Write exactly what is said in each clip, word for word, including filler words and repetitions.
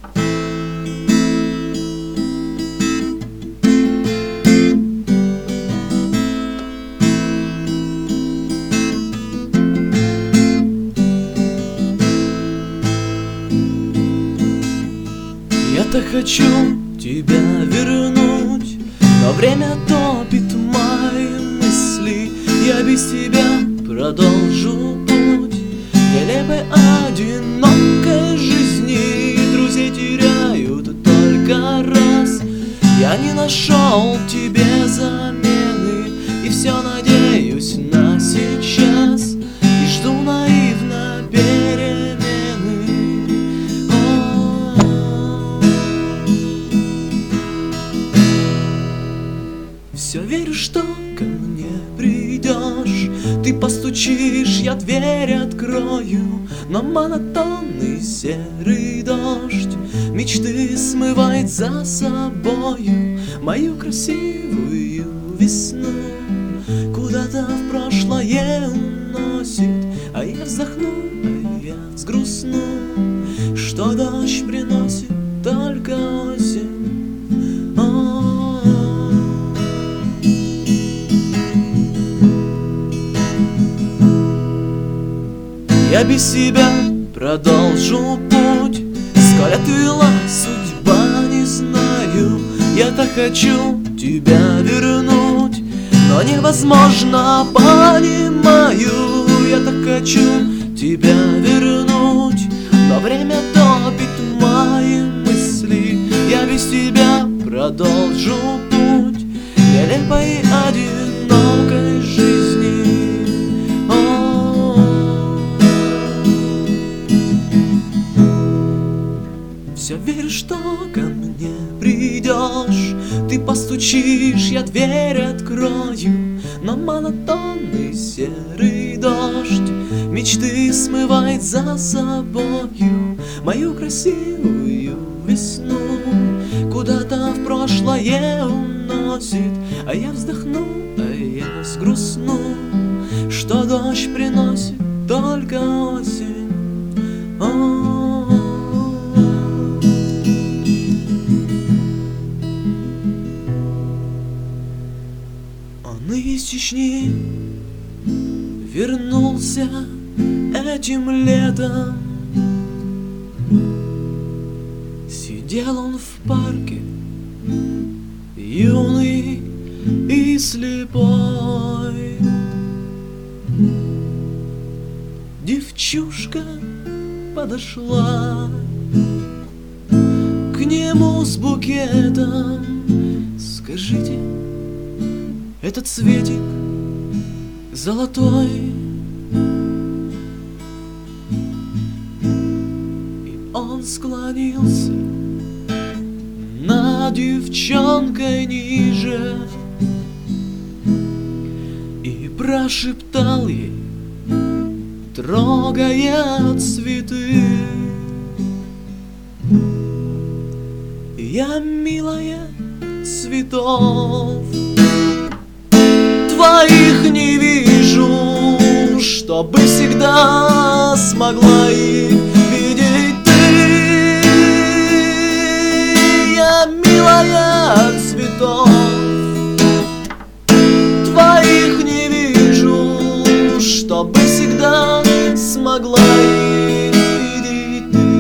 Я-то хочу тебя вернуть, но время топит мои мысли. Я без тебя продолжу путь нелепой одинокой жизни. Друзей теряют только раз. Я не нашел тебе замены, и все надеюсь на сейчас, и жду наивно перемены. Все верю, что ко мне придешь. Ты постучишь, я дверь открою, но монотонный серый дождь мечты смывает за собою мою красивую весну. Куда-то в прошлое уносит, а я вздохну, а я взгрустну, что дождь приносит только осень. Я без себя продолжу путь, сколь отвела судьба, не знаю. Я так хочу тебя вернуть, но невозможно, понимаю. Я так хочу тебя вернуть, но время топит мои мысли. Я без тебя продолжу путь нелепой одинокой жизни. Все верю, что ко мне придешь. Ты постучишь, я дверь открою, но монотонный серый дождь мечты смывает за собою мою красивую весну. Куда-то в прошлое уносит, а я вздохну, а я сгрустну, что дождь приносит только осень. Он из Чечни вернулся этим летом. Сидел он в парке, юный и слепой. Девчушка подошла к нему с букетом. Скажите, этот цветик золотой? И он склонился над девчонкой ниже и прошептал ей, трогая цветы: я, милая, цветов твоих не вижу, чтобы всегда смогла их видеть ты. Я, милая, цветов твоих не вижу, чтобы всегда смогла их видеть ты.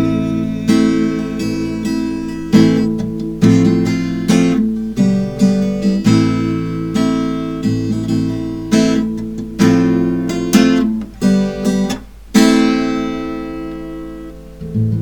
Thank you.